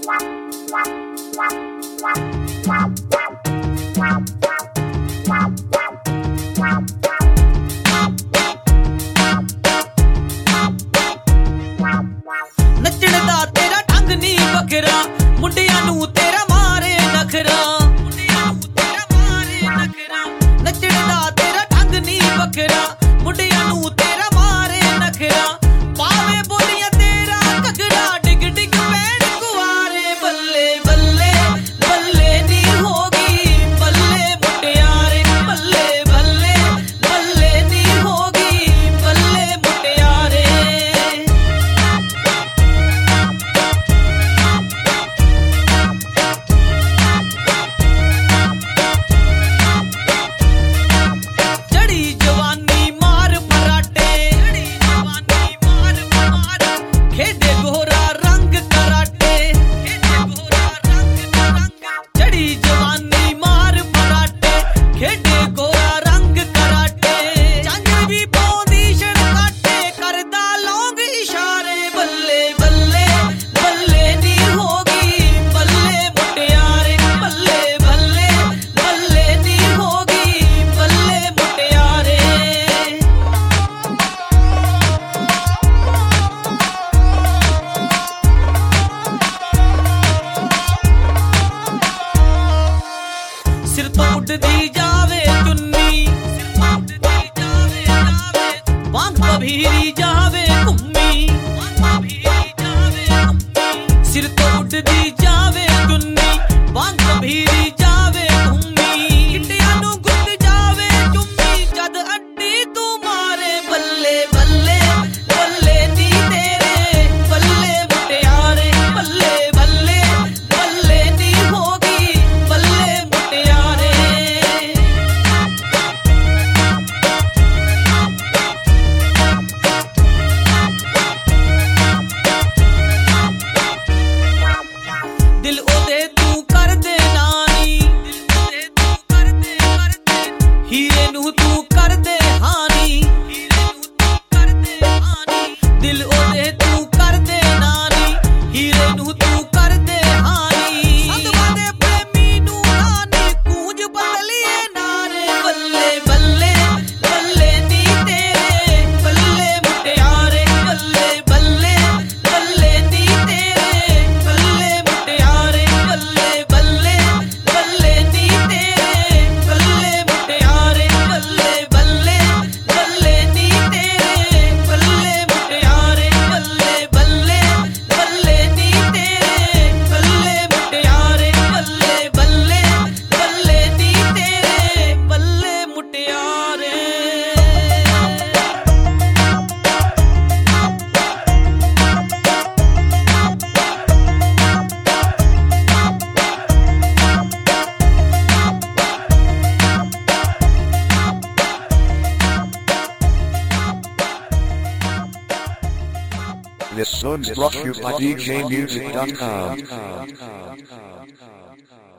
ਨੱਚਣ ਦਾ ਤੇਰਾ ਢੰਗ ਨੀ ਵੱਖਰਾ ਮੁੰਡਿਆਂ ਨੂੰ ਤੇਰਾ ਮਾਰੇ ਨਖਰਾ ਨੱਚਣ ਦਾ ਤੇਰਾ ਢੰਗ ਨੀ ਵੱਖਰਾ ਮੁੰਡਿਆਂ ਨੂੰ ਤੇਰਾ ਮਾਰੇ ਨਖਰਾ ਪਾਵੇ ਬੋਲੀਆਂ ਤੇਰਾ ਘਗੜਾ ਡਿੱਗ ਡਿੱਗ ਪੈਣ ਕੁਆਰੇ ਬੱਲੇ ਬੱਲੇ ਬੱਲੇ ਨੀ ਹੋ ਗਈ ਬੱਲੇ ਮੁਟਿਆਰੇ ਬੱਲੇ ਬੱਲੇ ਬੱਲੇ ਨੀ ਹੋ ਗਈ ਬੱਲੇ ਮੁਟਿਆਰੇ ਜੜੀ ਜਵਾਨੀ ਮਾਰ ਫਰਾਟੇ ਖੇਡੇ ਗੋਰਾ ਰੰਗ ਕਰਾਟੇ ਜੜੀ ਜਵਾਨੀ ਮਾਰ ਫਰਾਟੇ ਖੇਡੇ ਗੋਰਾ ਰੰਗ ਕਰਾਟੇ ਚਾਂਜਰ ਵੀ ਪਾਉਂਦੀ ਛੜਕਾਟੇ ਕਰਦਾ ਲੌਂਗ ਇਸ਼ਾਰੇ ਬੱਲੇ ਬੱਲੇ ਬੱਲੇ ਨੀ ਹੋ ਗਈ ਬੱਲੇ ਮੁਟਿਆਰੇ ਬੱਲੇ ਬੱਲੇ ਬੱਲੇ ਨੀ ਹੋ ਗਈ ਬੱਲੇ ਮੁਟਿਆਰੇ ਸਿਰ ਤੋਂ ਉੱਡਦੀ ਜਾਵੇ ਚੁੰਨੀ ਵਾਂਗ ਭੀਰੀ ਜਾਵੇ ਘੁੰਮੀ ਸਿਰ ਤੋਂ ਉੱਡਦੀ ਜਾਵੇ ਚੁੰਨੀ ਵਾਂਗ ਭੀਰੀ ਜਾਵੇ ਘੁੰਮੀ ਗਿੱਟਿਆਂ ਨੂੰ ਗੁੱਟ ਜਾਵੇ ਚੁੰਮੀ ਜਦ ਅੱਡੀ ਤੂੰ ਮਾਰੇ ਬੱਲੇ ਬੱਲੇ ਬੱਲੇ ਨੀ ਤੇਰੇ ਬੱਲੇ ਮੁਟਿਆਰੇ ਬੱਲੇ ਬੱਲੇ ਬੱਲੇ ਨੀ ਹੋ ਗਈ ਬੱਲੇ ਮੁਟਿਆਰੇ ਦਿਲ ਉਹਦੇ ਤੂੰ ਕਰਦੇ ਨਾਨੀ ਹੀਰੇ ਨੂੰ ਤੂੰ ਕਰਦੇ ਹਾਨੀ ਦਿਲ ਉਹਦੇ ਤੂੰ ਕਰਦੇ ਨਾਨੀ ਹੀਰੇ ਨੂੰ ਤੂੰ ਕਰਦੇ ਹਾਨੀ ਸੰਗਵਾਂ ਦੇ ਪ੍ਰੇਮੀ ਨੂੰ ਨਾਨੀ ਗੂੰਜ ਬਦਲੀਏ ਨਾਰੇ ਬੱਲੇ ਬੱਲੇ ਬੱਲੇ ਨੀ ਤੇਰੇ ਬੱਲੇ ਮੁਟਿਆਰੇ ਬੱਲੇ ਬੱਲੇ ਬੱਲੇ ਨੀ ਤੇਰੇ ਬੱਲੇ ਮੁਟਿਆਰੇ ਬੱਲੇ ਬੱਲੇ ਬੱਲੇ ਨੀ ਤੇਰੇ ਬੱਲੇ ਮੁਟਿਆਰੇ ਬੱਲੇ ਬੱਲੇ ਬੱਲੇ ਨੀ ਤੇਰੇ ਬੱਲੇ ਮੁਟਿਆਰੇ ਬੱਲੇ ਬੱਲੇ ਬੱਲੇ ਨੀ ਤੇਰੇ ਬੱਲੇ ਮੁਟਿਆਰੇ ਬੱਲੇ ਬੱਲੇ ਬੱਲੇ ਨੀ ਤੇਰੇ ਬੱਲੇ ਮੁਟਿਆਰੇ This song is brought to you by DJMusic.com.